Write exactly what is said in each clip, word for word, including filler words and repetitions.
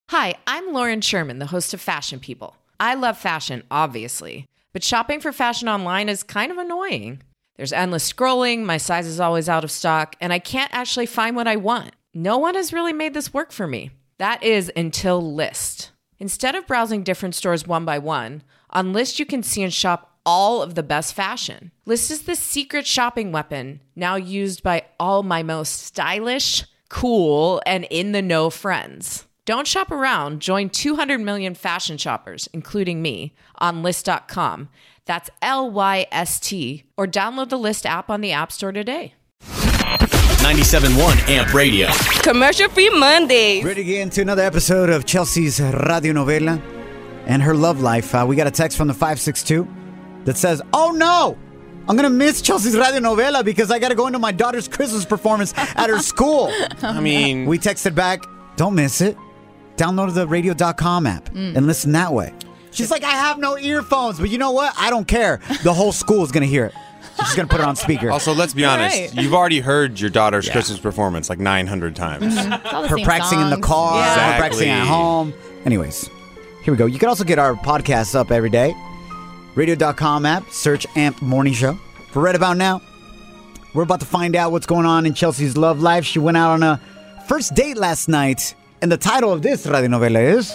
Hi, I'm Lauren Sherman, the host of Fashion People. I love fashion, obviously, but shopping for fashion online is kind of annoying. There's endless scrolling, my size is always out of stock, and I can't actually find what I want. No one has really made this work for me. That is until Lyst. Instead of browsing different stores one by one, on Lyst you can see and shop all of the best fashion. Lyst is the secret shopping weapon, now used by all my most stylish, cool, and in-the-know friends. Don't shop around. Join two hundred million fashion shoppers, including me, on Lyst dot com. That's L Y S T. Or download the Lyst app on the App Store today. ninety-seven point one Amp Radio. Commercial-free Mondays. Ready to get into another episode of Chelsea's Radio Novela and her love life. Uh, we got a text from the five six two that says, oh no, I'm going to miss Chelsea's Radio Novela because I got to go into my daughter's Christmas performance at her school. I mean... We texted back, don't miss it. Download the radio dot com app mm. and listen that way. She's like, I have no earphones, but you know what? I don't care. The whole school is going to hear it. So she's going to put it on speaker. Also, let's be honest. Right. You've already heard your daughter's yeah. Christmas performance like nine hundred times. Her practicing songs. in the car, yeah. exactly. her practicing at home. Anyways, here we go. You can also get our podcasts up every day. radio dot com app, search Amp Morning Show. For right about now, we're about to find out what's going on in Chelsea's love life. She went out on a first date last night. And the title of this radio novela is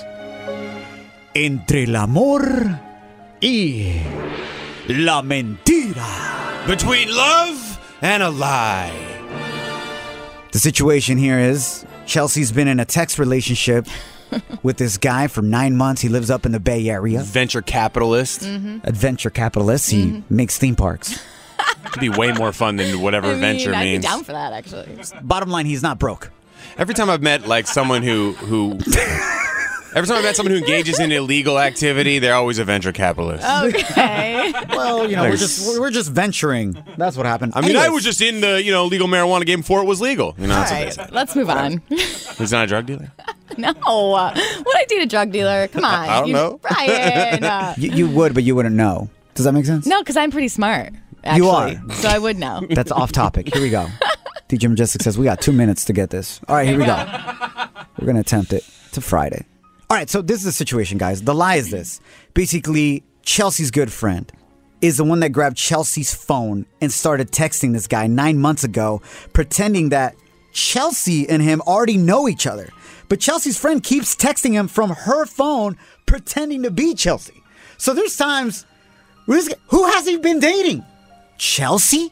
Entre el amor y la mentira. Between love and a lie. The situation here is Chelsea's been in a text relationship with this guy for nine months. He lives up in the Bay Area. Venture capitalist. Mm-hmm. Adventure capitalist. He mm-hmm. makes theme parks. It'd be way more fun than whatever I mean, venture I'd means. be down for that, actually. Bottom line, he's not broke. Every time I've met like someone who who every time I've met someone who engages in illegal activity, they're always a venture capitalist. Okay. Well, you know, we're just we're just venturing. That's what happened. I mean, Anyways. I was just in the you know legal marijuana game before it was legal. You know, All that's right, what they say. let's move on. He's not a drug dealer. No, would I date a drug dealer? Come on, I don't you, know, Brian. Uh, you, you would, but you wouldn't know. Does that make sense? no, because I'm pretty smart. Actually, You are. so I would know. That's off topic. Here we go. D J Majestic says, we got two minutes to get this. All right, here we go. We're going to attempt it. It's a Friday. All right, so this is the situation, guys. The lie is this. Basically, Chelsea's good friend is the one that grabbed Chelsea's phone and started texting this guy nine months ago, pretending that Chelsea and him already know each other. But Chelsea's friend keeps texting him from her phone, pretending to be Chelsea. So there's times, who has he been dating? Chelsea?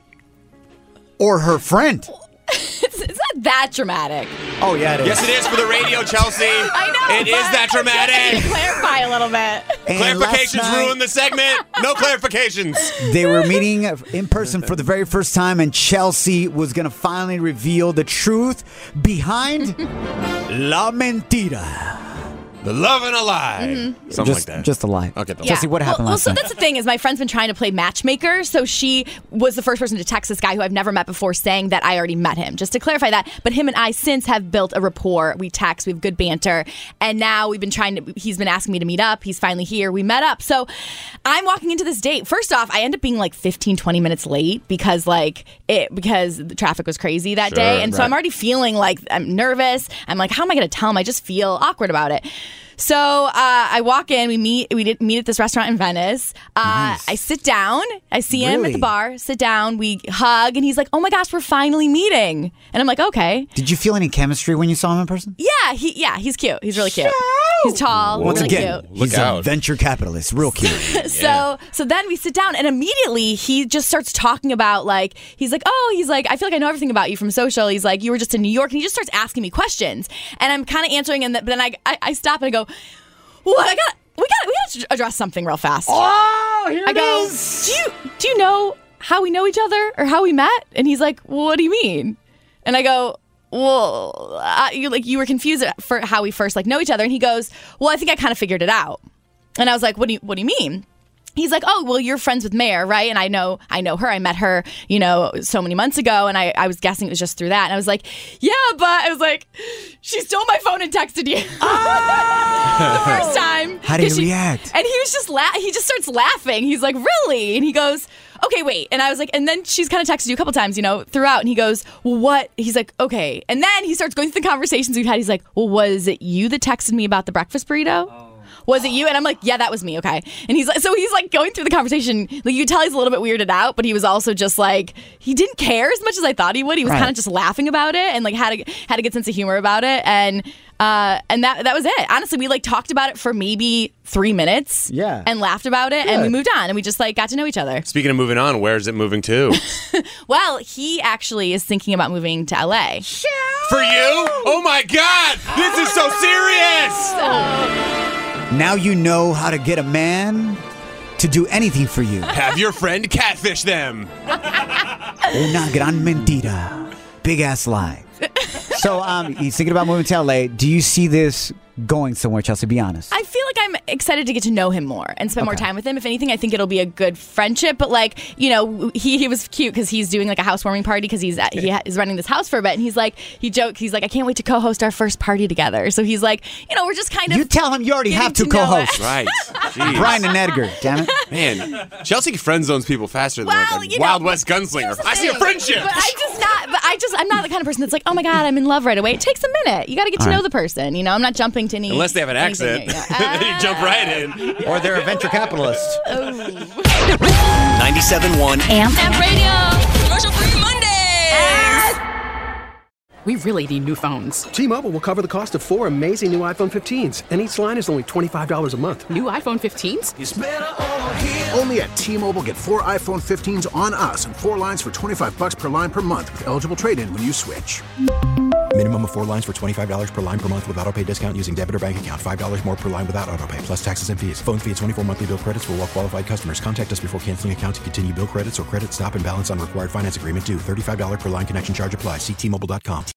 Or her friend? It's, it's not that dramatic. Oh, yeah, it is. Yes, it is for the radio, Chelsea. I know. It is that dramatic. Clarify a little bit. And Clarifications last night, ruin the segment. No clarifications. They were meeting in person for the very first time, and Chelsea was going to finally reveal the truth behind La Mentira. The love and a lie. Mm-hmm. Something just, like that. Just a lie. Okay, the Chelsea, lie. what happened well, last well, so night? that's the thing is my friend's been trying to play matchmaker. So she was the first person to text this guy who I've never met before saying that I already met him. Just to clarify that. But him and I since have built a rapport. We text. We have good banter. And now we've been trying to, he's been asking me to meet up. He's finally here. We met up. So I'm walking into this date. First off, I end up being like fifteen, twenty minutes late because like it, because the traffic was crazy that Sure, day. And so right. I'm already feeling like I'm nervous. I'm like, how am I going to tell him? I just feel awkward about it. So uh, I walk in, we meet we did meet at this restaurant in Venice. Uh, Nice. I sit down, I see him at Really? the bar, sit down, we hug, and he's like, oh my gosh, we're finally meeting. And I'm like, okay. Did you feel any chemistry when you saw him in person? Yeah, he yeah, he's cute. He's really cute. He's tall, Once really again, cute. Look he's a out. venture capitalist. Real cute. So so then we sit down and immediately he just starts talking about like he's like oh he's like I feel like I know everything about you from social. He's like you were just in New York and he just starts asking me questions and I'm kind of answering and th- but then I, I I stop and I go what I got we got we got to address something real fast. Oh, here I it go is. do you do you know how we know each other or how we met? And he's like well, what do you mean? And I go well, uh, you like you were confused for how we first like know each other, and he goes, "Well, I think I kind of figured it out." And I was like, "What do you What do you mean?" He's like, "Oh, well, you're friends with Mare, right?" And I know, I know her. I met her, you know, so many months ago, and I, I was guessing it was just through that. And I was like, "Yeah, but I was like, she stole my phone and texted you the first time." How did he 'Cause she- react? And he was just la- he just starts laughing. He's like, really? And he goes, okay, wait. And I was like, and then she's kind of texted you a couple times, you know, throughout. And he goes, well, what? He's like, okay. And then he starts going through the conversations we've had. He's like, well, was it you that texted me about the breakfast burrito? Oh. Was it you? And I'm like, yeah, that was me. Okay. And he's like, so he's like going through the conversation. Like you could tell he's a little bit weirded out, but he was also just like, he didn't care as much as I thought he would. He was Right. kind of just laughing about it and like had a, had a good sense of humor about it. And, uh, and that, that was it. Honestly, we like talked about it for maybe three minutes Yeah. and lauged about it. And we Good. moved on and we just like got to know each other. Speaking of moving on, where is it moving to? Well, he actually is thinking about moving to L A. For you? Oh my God! This is so serious! Now you know how to get a man to do anything for you. Have your friend catfish them. Una gran mentira. Big ass lie. So um, he's thinking about moving to L A. Do you see this going somewhere, Chelsea? Be honest. I feel like I'm excited to get to know him more and spend more Okay. time with him. If anything, I think it'll be a good friendship. But like, you know, he he was cute because he's doing like a housewarming party because he's he ha- is running this house for a bit, and he's like, he jokes, he's like, I can't wait to co-host our first party together. So he's like, you know, we're just kind of You tell him you already getting have to to know co-host. it. Right. Jeez. Brian and Edgar, damn it. Man, Chelsea friend zones people faster than Well, like a you know, Wild West gunslinger. here's the I see a thing. friendship. But I just not. But I just I'm not the kind of person that's like, oh my god, I'm in love right away. It takes a minute. You got to get to All know right. the person. You know, I'm not jumping to any Unless they have an anything accent. yet. Then you jump right in. Or they're a venture capitalist. ninety-seven point one Amp. Radio. Commercial free Mondays. We really need new phones. T-Mobile will cover the cost of four amazing new iPhone fifteens, and each line is only twenty-five dollars a month. New iPhone fifteens? Only at T-Mobile, get four iPhone fifteens on us and four lines for twenty-five bucks per line per month with eligible trade-in when you switch. Minimum of four lines for twenty-five dollars per line per month with autopay discount using debit or bank account. five dollars more per line without autopay, plus taxes and fees. Phone fee at twenty-four monthly bill credits for well-qualified customers. Contact us before canceling account to continue bill credits or credit stop and balance on required finance agreement due. thirty-five dollars per line connection charge applies. See T Mobile dot com.